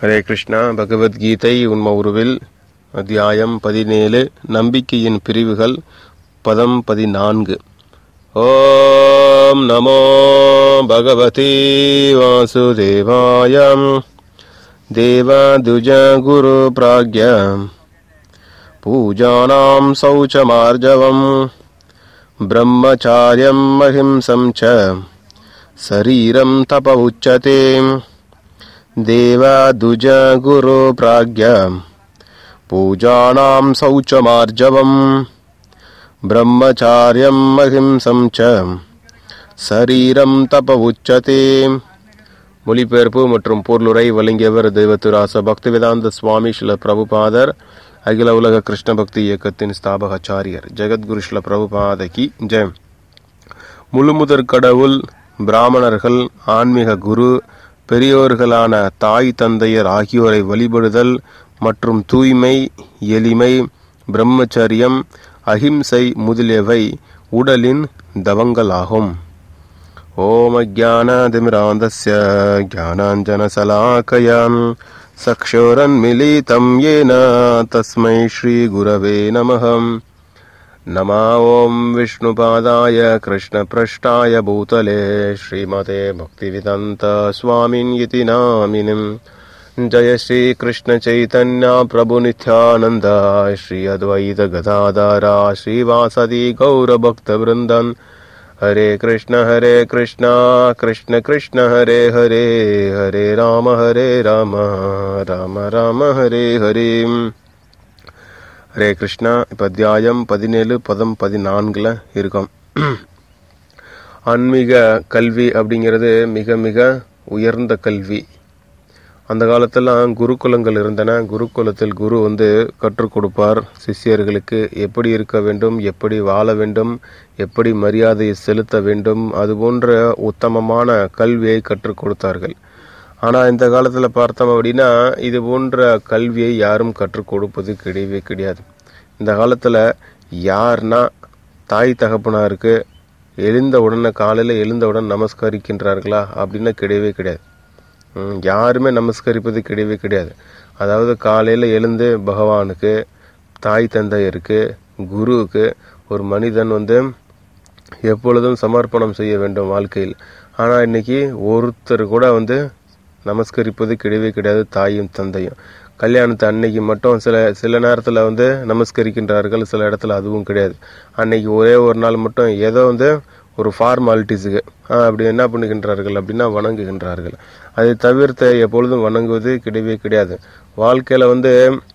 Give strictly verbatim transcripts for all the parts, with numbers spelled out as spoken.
ஹரே கிருஷ்ணா. பகவத்கீதை உண்ம உருவில் அத்தியாயம் பதினேழு. நம்பிக்கையின் பிரிவுகள். பதம் பதினான்கு. ஓம் நமோ பகவதி வாசுதேவாய தேவாதுஜ குரு பிராக்ய பூஜானாம் சௌச்சமார்ஜவம் பிரம்மச்சார்யம் அஹிம்சம் ச சரீரம் தப உச்சதே தேவாதுஜ குரு பிராக்ய பூஜானாம் சௌச்சமார்ஜவம் பிரம்மச்சார்யம் அஹிம்சம் ச சரீரம் தப உச்சதே. மொழிபெயர்ப்பு மற்றும் பொருளுரை வழங்கியவர் தெய்வத்துராச பக்திவேதாந்த சுவாமி ஸ்ரீல பிரபுபாதர், அகில உலக கிருஷ்ண பக்தி இயக்கத்தின் ஸ்தாபகாச்சாரியர். ஜெகத்குரு ஸ்ரீல பிரபுபாத கி ஜெய். முழுமுதற் கடவுள், பிராமணர்கள், ஆன்மீக குரு, பெரியோர்களான தாய் தந்தையர் ஆகியோரை வழிபடுதல் மற்றும் தூய்மை, எளிமை, பிரம்மச்சரியம், அஹிம்சை முதலியவை உடலின் தவங்களாகும். ஓம் அஜ்ஞானாதிமிராந்தஸ்ய ஞானாஞ்சனசலாக்கயம் சக்ஷுரன்மிலிதம் யேன தஸ்மை ஸ்ரீ குரவே நமः. நம ஓம் விஷ்ணுபாதாய கிருஷ்ணப்ரஷ்டாய பூதலே ஸ்ரீமதே பக்திவேதாந்த ஸ்வாமின் இதி நாமினம். ஜய ஸ்ரீ கிருஷ்ண சைதன்ய பிரபு நித்யானந்த ஸ்ரீ அத்வைத கதாதரா ஸ்ரீவாசதி கௌர பக்த விருந்தன். ஹரே கிருஷ்ண ஹரே கிருஷ்ண கிருஷ்ண கிருஷ்ண ஹரே ஹரே ஹரே ராம ஹரே ராம ராம ராம ஹரே ஹரே. ஹரே கிருஷ்ணா. இப்போ அத்தியாயம் பதினேழு பதம் பதினான்குல இருக்கும். ஆன்மீக கல்வி அப்படிங்கிறது மிக மிக உயர்ந்த கல்வி. அந்த காலத்தெல்லாம் குருகுலங்கள் இருந்தன. குருகுலத்தில் குரு வந்து கற்றுக் கொடுப்பார் சிஷ்யர்களுக்கு எப்படி இருக்க வேண்டும், எப்படி வாழ வேண்டும், எப்படி மரியாதையை செலுத்த வேண்டும், அது போன்ற உத்தமமான கல்வியை கற்றுக் கொடுத்தார்கள். ஆனால் இந்த காலத்தில் பார்த்தோம் அப்படின்னா இது போன்ற கல்வியை யாரும் கற்றுக் கொடுப்பது கிடையவே கிடையாது. இந்த காலத்தில் யார்னா தாய் தகப்பனாருக்கு எழுந்த உடனே காலையில் எழுந்தவுடன் நமஸ்கரிக்கின்றார்களா அப்படின்னா கிடையவே கிடையாது. யாருமே நமஸ்கரிப்பது கிடையவே கிடையாது. அதாவது காலையில் எழுந்து பகவானுக்கு, தாய் தந்தையருக்கு, குருவுக்கு ஒரு மனிதன் வந்து எப்பொழுதும் சமர்ப்பணம் செய்ய வேண்டும் வாழ்க்கையில். ஆனால் இன்னைக்கு ஒருத்தர் கூட வந்து நமஸ்கரிப்பது கிடையவே கிடையாது. தாயும் தந்தையும் கல்யாணத்தை அன்னைக்கு மட்டும் சில சில நேரத்தில் வந்து நமஸ்கரிக்கின்றார்கள், சில இடத்துல அதுவும் கிடையாது. அன்னைக்கு ஒரே ஒரு நாள் மட்டும் ஏதோ வந்து ஒரு ஃபார்மாலிட்டிஸுக்கு அப்படி என்ன பண்ணுகின்றார்கள் அப்படின்னா வணங்குகின்றார்கள். அதை தவிர்த்து எப்பொழுதும் வணங்குவது கிடையவே கிடையாது. வாழ்க்கையில் வந்து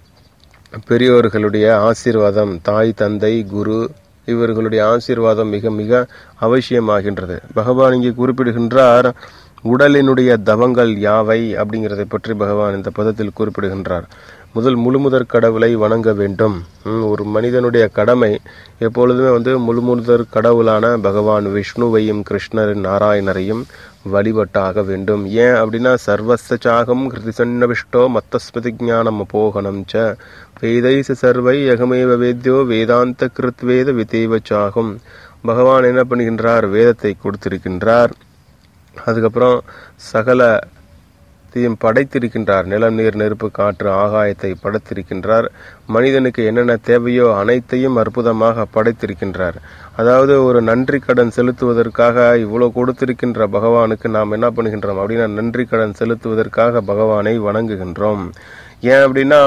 பெரியோர்களுடைய ஆசீர்வாதம், தாய் தந்தை குரு இவர்களுடைய ஆசீர்வாதம் மிக மிக அவசியமாகின்றது. பகவான் இங்கே குறிப்பிடுகின்றார் உடலினுடைய தவங்கள் யாவை அப்படிங்கிறதை பற்றி பகவான் இந்த பதத்தில் குறிப்பிடுகின்றார். முதல் முழுமுதற் கடவுளை வணங்க வேண்டும். ஒரு மனிதனுடைய கடமை எப்பொழுதுமே வந்து முழுமுதற் கடவுளான பகவான் விஷ்ணுவையும் கிருஷ்ணரின் நாராயணரையும் வழிபட்டாக வேண்டும். ஏன் அப்படின்னா சர்வசாகம் கிருதிசன்னவிஷ்டோ மத்தஸ்மதி ஞானம் அபோகனம் ச வேதைச சர்வை யகமேவ வேத்யோ வேதாந்த கிருத்வேத விதேவச்சாகும். பகவான் என்ன பண்ணுகின்றார், வேதத்தை கொடுத்திருக்கின்றார். அதுக்கப்புறம் சகல தீயும் படைத்திருக்கின்றார். நிலம், நீர், நெருப்பு, காற்று, ஆகாயத்தை படைத்திருக்கின்றார். மனிதனுக்கு என்னென்ன தேவையோ அனைத்தையும் அற்புதமாக படைத்திருக்கின்றார். அதாவது ஒரு நன்றி கடன் செலுத்துவதற்காக இவ்வளோ கொடுத்திருக்கின்ற பகவானுக்கு நாம் என்ன பண்ணுகின்றோம் அப்படின்னா நன்றி கடன் செலுத்துவதற்காக பகவானை வணங்குகின்றோம். ஏன் அப்படின்னா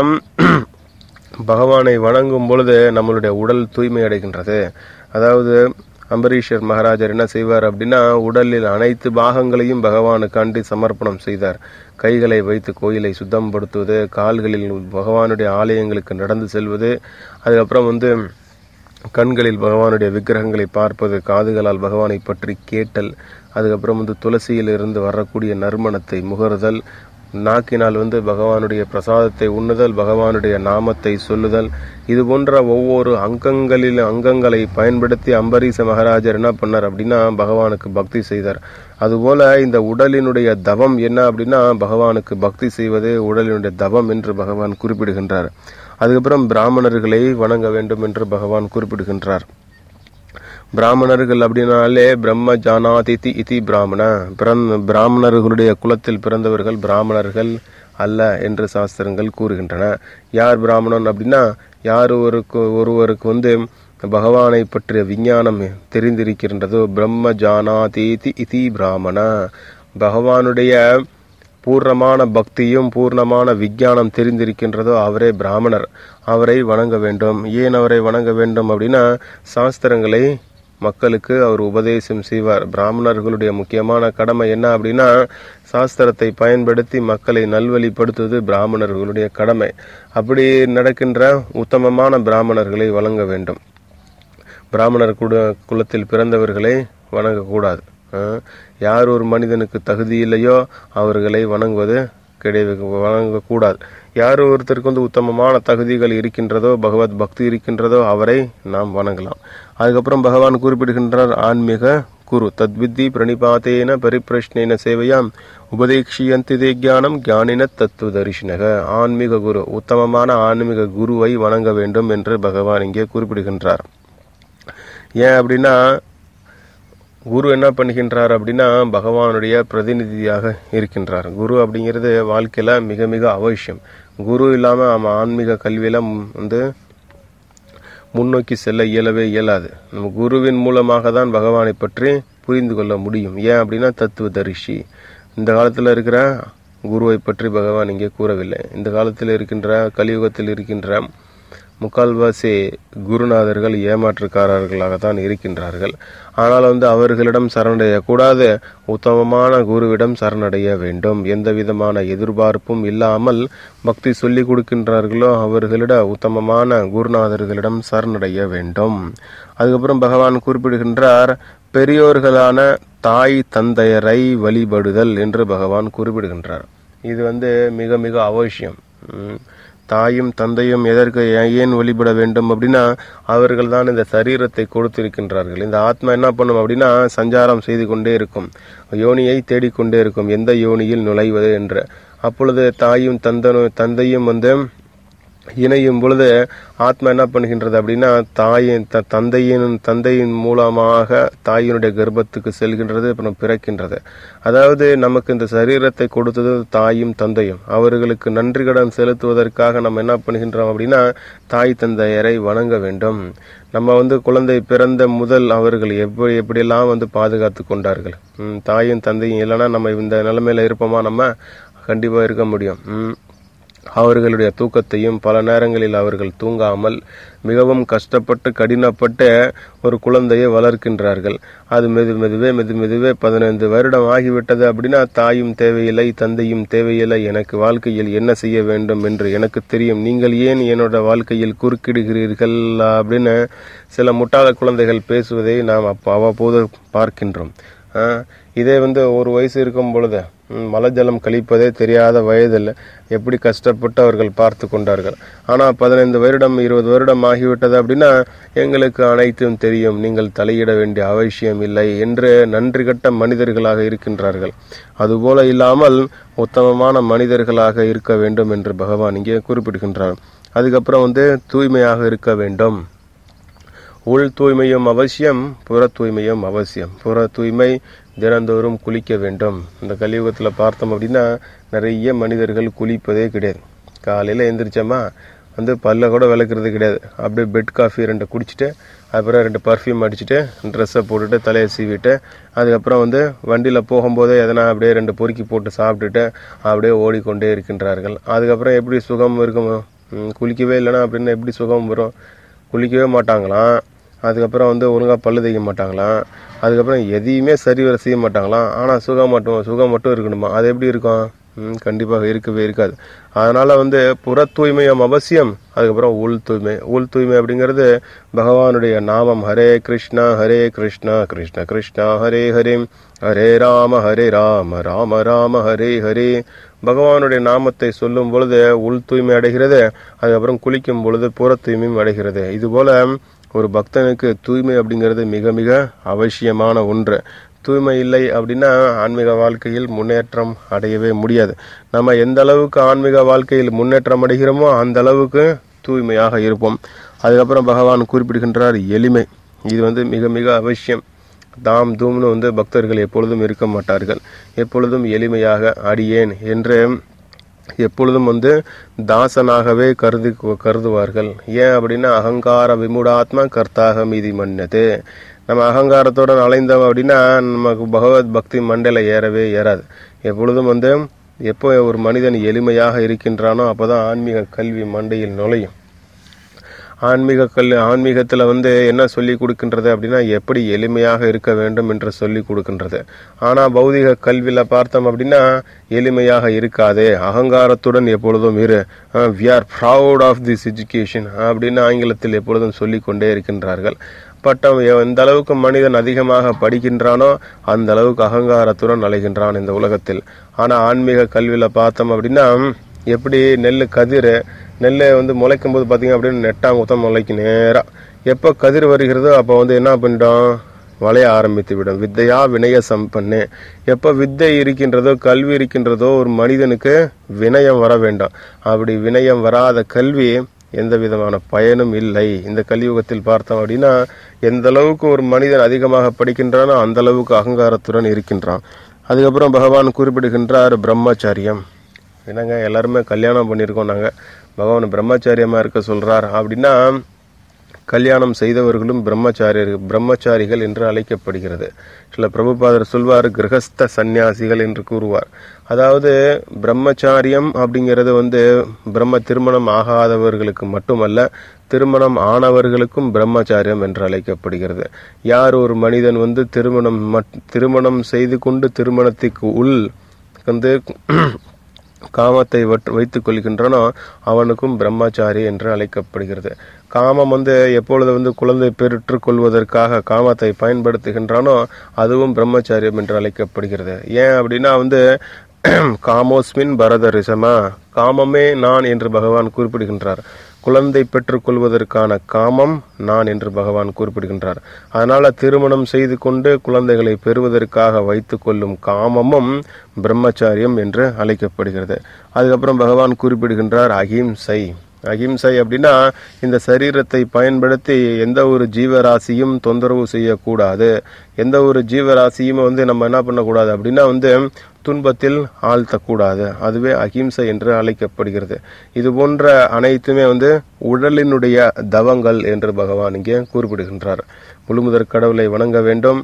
பகவானை வணங்கும் பொழுது நம்மளுடைய உடல் தூய்மை அடைகின்றது. அதாவது அம்பரீஷர் மகாராஜர் என்ன செய்வார் அப்படின்னா உடலில் அனைத்து பாகங்களையும் பகவானுக்காண்டி சமர்ப்பணம் செய்தார். கைகளை வைத்து கோயிலை சுத்தப்படுத்துவது, கால்களில் பகவானுடைய ஆலயங்களுக்கு நடந்து செல்வது, அதுக்கப்புறம் வந்து கண்களில் பகவானுடைய விக்கிரகங்களை பார்ப்பது, காதுகளால் பகவானை பற்றி கேட்டல், அதுக்கப்புறம் வந்து துளசியில் இருந்து வரக்கூடிய நறுமணத்தை முகர்தல், நாக்கினால் வந்து பகவானுடைய பிரசாதத்தை உண்ணுதல், பகவானுடைய நாமத்தை சொல்லுதல், இது போன்ற ஒவ்வொரு அங்கங்களில் அங்கங்களை பயன்படுத்தி அம்பரீஷ மகாராஜர் என்ன பண்ணார் அப்படின்னா பகவானுக்கு பக்தி செய்தார். அதுபோல இந்த உடலினுடைய தவம் என்ன அப்படின்னா பகவானுக்கு பக்தி செய்வது உடலினுடைய தவம் என்று பகவான் குறிப்பிடுகின்றார். அதுக்கப்புறம் பிராமணர்களை வணங்க வேண்டும் என்று பகவான் குறிப்பிடுகின்றார். பிராமணர்கள் அப்படின்னாலே பிரம்ம ஜானாதிதி இதி பிராமண, பிராமணர்களுடைய குலத்தில் பிறந்தவர்கள் பிராமணர்கள் அல்ல என்று சாஸ்திரங்கள் கூறுகின்றன. யார் பிராமணன் அப்படின்னா, யார் ஒருக்கு ஒருவருக்கு வந்து பகவானை பற்றிய விஞ்ஞானம் தெரிந்திருக்கின்றதோ, பிரம்ம ஜானாதீதி இதி பிராமண, பகவானுடைய பூர்ணமான பக்தியும் பூர்ணமான விஞ்ஞானம் தெரிந்திருக்கின்றதோ அவரே பிராமணர். அவரை வணங்க வேண்டும். ஏன் அவரை வணங்க வேண்டும் அப்படின்னா, சாஸ்திரங்களை மக்களுக்கு அவர் உபதேசம் செய்வார். பிராமணர்களுடைய முக்கியமான கடமை என்ன அப்படின்னா, சாஸ்திரத்தை பயன்படுத்தி மக்களை நல்வழிப்படுத்துவது பிராமணர்களுடைய கடமை. அப்படி நடக்கின்ற உத்தமமான பிராமணர்களை வணங்க வேண்டும். பிராமணர் குல குலத்தில் பிறந்தவர்களை வணங்கக்கூடாது. யார் ஒரு மனிதனுக்கு தகுதி இல்லையோ அவர்களை வணங்குவது கிடையாது, வணங்கக்கூடாது. யார் ஒருத்தருக்கு வந்து உத்தமமான தகுதிகள் இருக்கின்றதோ, பகவத் பக்தி இருக்கின்றதோ அவரை நாம் வணங்கலாம். அதுக்கப்புறம் பகவான் குறிப்பிடுகின்றார், ஆன்மீக குரு தத்வித்தி பிரணிபாத்தேன பரிப்பிரஷ்னேன சேவையாம் உபதேக்ஷியந்தி ஞானம் ஞானின தத்துவ தரிசனக. ஆன்மீக குரு, உத்தமமான ஆன்மீக குருவை வணங்க வேண்டும் என்று பகவான் இங்கே குறிப்பிடுகின்றார். ஏன் அப்படின்னா, குரு என்ன பண்ணுகின்றார் அப்படின்னா, பகவானுடைய பிரதிநிதியாக இருக்கின்றார். குரு அப்படிங்கிறது வாழ்க்கையில மிக மிக அவசியம். குரு இல்லாம நம்ம ஆன்மீக கல்வியில வந்து முன்னோக்கி செல்ல இயலவே இயலாது. நம்ம குருவின் மூலமாக தான் பகவானை பற்றி புரிந்து கொள்ள முடியும். ஏன் அப்படின்னா, தத்துவ தரிசி. இந்த காலத்துல இருக்கிற குருவை பற்றி பகவான் இங்கே கூறவில்லை. இந்த காலத்தில் இருக்கின்ற கலியுகத்தில் இருக்கின்ற முக்கால்வாசி குருநாதர்கள் ஏமாற்றுக்காரர்களாகத்தான் இருக்கின்றார்கள். ஆனால் வந்து அவர்களிடம் சரணடையக்கூடாது, உத்தமமான குருவிடம் சரணடைய வேண்டும். எந்த விதமான எதிர்பார்ப்பும் இல்லாமல் பக்தி சொல்லிக் கொடுக்கின்றார்களோ அவர்களிட உத்தமமான குருநாதர்களிடம் சரணடைய வேண்டும். அதுக்கப்புறம் பகவான் குறிப்பிடுகின்றார், பெரியோர்களான தாய் தந்தையரை வழிபடுதல் என்று பகவான் குறிப்பிடுகின்றார். இது வந்து மிக மிக அவசியம். தாயும் தந்தையும் எதற்கு ஏன் வழிபட வேண்டும் அப்படின்னா, அவர்கள் தான் இந்த சரீரத்தை கொடுத்திருக்கின்றார்கள். இந்த ஆத்மா என்ன பண்ணும் அப்படின்னா, சஞ்சாரம் செய்து கொண்டே இருக்கும், யோனியை தேடிக்கொண்டே இருக்கும், எந்த யோனியில் நுழைவது என்று. அப்பொழுது தாயும் தந்தனும் தந்தையும் வந்து இணையும் பொழுது ஆத்மா என்ன பண்ணுகின்றது அப்படின்னா, தாயின் த தந்தையின் தந்தையின் மூலமாக தாயினுடைய கர்ப்பத்துக்கு செல்கின்றது, அப்புறம் பிறக்கின்றது. அதாவது நமக்கு இந்த சரீரத்தை கொடுத்தது தாயும் தந்தையும். அவர்களுக்கு நன்றி கடன் செலுத்துவதற்காக நம்ம என்ன பண்ணுகின்றோம் அப்படின்னா, தாய் தந்தையரை வணங்க வேண்டும். நம்ம வந்து குழந்தை பிறந்த முதல் அவர்கள் எப்படி எப்படியெல்லாம் வந்து பாதுகாத்து கொண்டார்கள். தாயும் தந்தையும் இல்லைன்னா நம்ம இந்த நிலைமையில இருப்போமா? நம்ம கண்டிப்பா இருக்க முடியும். உம் அவர்களுடைய தூக்கத்தையும் பல நேரங்களில் அவர்கள் தூங்காமல் மிகவும் கஷ்டப்பட்டு கடினப்பட்டு ஒரு குழந்தையை வளர்க்கின்றார்கள். அது மெது மெதுவே மெது மெதுவே பதினைந்து வருடம் ஆகிவிட்டது அப்படின்னா, தாயும் தேவையில்லை தந்தையும் தேவையில்லை, எனக்கு வாழ்க்கையில் என்ன செய்ய வேண்டும் என்று எனக்கு தெரியும், நீங்கள் ஏன் என்னோட வாழ்க்கையில் குறுக்கிடுகிறீர்கள் அப்படின்னு சில முட்டாள குழந்தைகள் பேசுவதை நாம் அப்போ அவ்வப்போது பார்க்கின்றோம். இதே வந்து ஒரு வயசு இருக்கும் பொழுது மலஜலம் கழிப்பதே தெரியாத வயதில் எப்படி கஷ்டப்பட்டு அவர்கள் பார்த்து கொண்டார்கள். ஆனால் பதினைந்து வருடம் இருபது வருடம் ஆகிவிட்டது அப்படின்னா, எங்களுக்கு அனைத்தும் தெரியும், நீங்கள் தலையிட வேண்டிய அவசியம் இல்லை என்று நன்றி கட்ட மனிதர்களாக இருக்கின்றார்கள். அதுபோல இல்லாமல் உத்தமமான மனிதர்களாக இருக்க வேண்டும் என்று பகவான் இங்கே குறிப்பிடுகின்றார். அதுக்கப்புறம் வந்து தூய்மையாக இருக்க வேண்டும். உள் தூய்மையும் அவசியம், புற தூய்மையும் அவசியம். புற தூய்மை தினந்தோறும் குளிக்க வேண்டும். இந்த கலியுகத்தில் பார்த்தோம் அப்படின்னா நிறைய மனிதர்கள் குளிப்பதே கிடையாது. காலையில் எழுந்திரிச்சோமா வந்து பல்ல கூட விளக்குறது கிடையாது. அப்படியே பெட் காஃபி ரெண்டு குடிச்சிட்டு அப்புறம் ரெண்டு பர்ஃப்யூம் அடிச்சுட்டு ட்ரெஸ்ஸை போட்டுட்டு தலையை சீவிட்டு அதுக்கப்புறம் வந்து வண்டியில் போகும்போதே எதனா அப்படியே ரெண்டு பொறுக்கி போட்டு சாப்பிட்டுட்டு அப்படியே ஓடிக்கொண்டே இருக்கின்றார்கள். அதுக்கப்புறம் எப்படி சுகம் இருக்கும்? குளிக்கவே இல்லைன்னா அப்படின்னு எப்படி சுகம் வரும்? குளிக்கவே மாட்டாங்களாம். அதுக்கப்புறம் வந்து ஒழுங்காக பல்லு தேய்க்க மாட்டாங்களாம். அதுக்கப்புறம் எதையுமே சரிவர செய்ய மாட்டாங்களாம். ஆனால் சுகம் மட்டும் சுகம் மட்டும் இருக்கணுமா? அது எப்படி இருக்கும்? ம் கண்டிப்பாக இருக்கவே இருக்காது. அதனால் வந்து புற தூய்மையும் அவசியம். அதுக்கப்புறம் உள் தூய்மை. உள் தூய்மை அப்படிங்கிறது பகவானுடைய நாமம். ஹரே கிருஷ்ணா ஹரே கிருஷ்ணா கிருஷ்ண கிருஷ்ணா ஹரே ஹரே, ஹரே ராம ஹரே ராம ராம ராம ஹரே ஹரே. பகவானுடைய நாமத்தை சொல்லும் பொழுது உள் தூய்மை அடைகிறது. அதுக்கப்புறம் குளிக்கும் பொழுது புற தூய்மையும் அடைகிறது. இதுபோல ஒரு பக்தனுக்கு தூய்மை அப்படிங்கிறது மிக மிக அவசியமான ஒன்று. தூய்மை இல்லை அப்படின்னா ஆன்மீக வாழ்க்கையில் முன்னேற்றம் அடையவே முடியாது. நம்ம எந்த அளவுக்கு ஆன்மீக வாழ்க்கையில் முன்னேற்றம் அடைகிறோமோ அந்த அளவுக்கு தூய்மையாக இருப்போம். அதுக்கப்புறம் பகவான் குறிப்பிடுகின்றார் எளிமை. இது வந்து மிக மிக அவசியம். தாம் தூம்னு வந்து பக்தர்கள் எப்பொழுதும் இருக்க மாட்டார்கள். எப்பொழுதும் எளிமையாக அடியேன் என்று எப்பொழுதும் வந்து தாசனாகவே கருதி கருதுவார்கள். ஏன் அப்படின்னா அகங்கார விமுடாத்மா கர்த்தாக மீதி மன்னது. நம்ம அகங்காரத்தோட அலைந்தோம் அப்படின்னா நமக்கு பகவத் பக்தி மண்டையில ஏறவே ஏறாது. எப்பொழுதும் வந்து எப்போ ஒரு மனிதன் எளிமையாக இருக்கின்றானோ அப்போதான் ஆன்மீக கல்வி மண்டையில் நுழையும். ஆன்மீக கல்வி ஆன்மீகத்தில் வந்து என்ன சொல்லி கொடுக்கின்றது அப்படின்னா எப்படி எளிமையாக இருக்க வேண்டும் என்று சொல்லி கொடுக்கின்றது. ஆனால் பௌதிக கல்வியில் பார்த்தோம் அப்படின்னா எளிமையாக இருக்காதே, அகங்காரத்துடன் எப்பொழுதும் இரு, we are proud of this education அப்படின்னு ஆங்கிலத்தில் எப்பொழுதும் சொல்லி கொண்டே இருக்கின்றார்கள். பட்டம் எந்த அளவுக்கு மனிதன் அதிகமாக படிக்கின்றானோ அந்த அளவுக்கு அகங்காரத்துடன் அலைகின்றான் இந்த உலகத்தில். ஆனால் ஆன்மீக கல்வியில் பார்த்தோம் அப்படின்னா எப்படி நெல் கதிர் நெல் வந்து முளைக்கும் போது பார்த்தீங்க அப்படின்னு நெட்டாங்குத்தம் முளைக்கு நேராக எப்போ கதிர் வருகிறதோ அப்போ வந்து என்ன பண்ணிட்டோம், வளைய ஆரம்பித்து விடும். வித்தையா வினய சம்பன்னு. எப்போ வித்தை இருக்கின்றதோ கல்வி இருக்கின்றதோ ஒரு மனிதனுக்கு வினயம் வர வேண்டும். அப்படி வினயம் வராத கல்வி எந்த விதமான பயனும் இல்லை. இந்த கலியுகத்தில் பார்த்தோம் அப்படின்னா எந்த அளவுக்கு ஒரு மனிதன் அதிகமாக படிக்கின்றானோ அந்த அளவுக்கு அகங்காரத்துடன் இருக்கின்றான். அதுக்கப்புறம் பகவான் குறிப்பிடுகின்றார் பிரம்மச்சாரியம். என்னங்க எல்லாருமே கல்யாணம் பண்ணியிருக்கோம், நாங்கள் பகவான் பிரம்மச்சாரியமாக இருக்க சொல்கிறார் அப்படின்னா கல்யாணம் செய்தவர்களும் பிரம்மச்சாரி பிரம்மச்சாரிகள் என்று அழைக்கப்படுகிறது. சில பிரபுபாதர் சொல்வார் கிரகஸ்த சந்நியாசிகள் என்று கூறுவார். அதாவது பிரம்மச்சாரியம் அப்படிங்கிறது வந்து பிரம்ம திருமணம் ஆகாதவர்களுக்கு மட்டுமல்ல, திருமணம் ஆனவர்களுக்கும் பிரம்மச்சாரியம் என்று அழைக்கப்படுகிறது. யார் ஒரு மனிதன் வந்து திருமணம் திருமணம் செய்து கொண்டு திருமணத்துக்கு உள் வந்து காமத்தை வைத்துக் கொள்கின்றனோ அவனுக்கும் பிரம்மச்சாரி என்று அழைக்கப்படுகிறது. காமம் வந்து எப்பொழுது வந்து குழந்தை பெற்றுக் கொள்வதற்காக காமத்தை பயன்படுத்துகின்றானோ அதுவும் பிரம்மச்சாரியம் என்று அழைக்கப்படுகிறது. ஏன் அப்படின்னா வந்து காமோஸ்மின் பரத ரிசமா, காமமே நான் என்று பகவான் குறிப்பிடுகின்றார். குழந்தை பெற்றுக் கொள்வதற்கான காமம் நான் என்று பகவான் குறிப்பிடுகின்றார். அதனால திருமணம் செய்து கொண்டு குழந்தைகளை பெறுவதற்காக வைத்துக் கொள்ளும் காமமும் பிரம்மச்சாரியம் என்று அழைக்கப்படுகிறது. அதுக்கப்புறம் பகவான் குறிப்பிடுகின்றார் அகிம்சை. அகிம்சை அப்படின்னா இந்த சரீரத்தை பயன்படுத்தி எந்த ஒரு ஜீவராசியும் தொந்தரவு செய்யக்கூடாது, எந்த ஒரு ஜீவராசியும் வந்து நம்ம என்ன பண்ணக்கூடாது அப்படின்னா வந்து துன்பத்தில் ஆழ்த்தக்கூடாது. அதுவே அகிம்சை என்று அழைக்கப்படுகிறது. இது போன்ற அனைத்துமே வந்து உடலினுடைய தவங்கள் என்று பகவான் இங்கே குறிப்பிடுகின்றார். முழுமுதற் கடவுளை வணங்க வேண்டும்,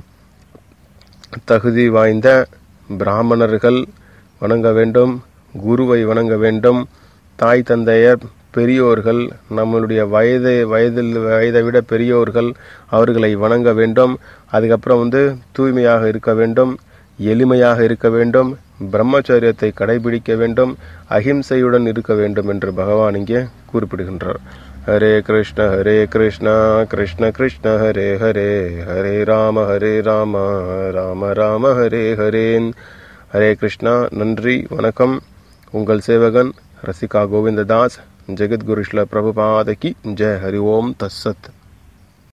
தகுதி வாய்ந்த பிராமணர்கள் வணங்க வேண்டும், குருவை வணங்க வேண்டும், தாய் தந்தையர் பெரியோர்கள் நம்மளுடைய வயதை வயதில் வயதை விட பெரியோர்கள் அவர்களை வணங்க வேண்டும். அதுக்கப்புறம் வந்து தூய்மையாக இருக்க வேண்டும், எளிமையாக இருக்க வேண்டும், பிரம்மச்சரியத்தை கடைபிடிக்க வேண்டும், அஹிம்சையுடன் இருக்க வேண்டும் என்று பகவான் இங்கே குறிப்பிடுகின்றார். ஹரே கிருஷ்ண ஹரே கிருஷ்ணா கிருஷ்ண கிருஷ்ண ஹரே ஹரே, ஹரே ராம ஹரே ராம ராம ராம ஹரே ஹரேன். ஹரே கிருஷ்ணா. நன்றி, வணக்கம். உங்கள் சேவகன் ரசிகா கோவிந்ததாஸ். ஜெகத்குரு ஸ்ரீல பிரபுபாத கி ஜெய். ஹரி ஓம் தஸ்ஸத்.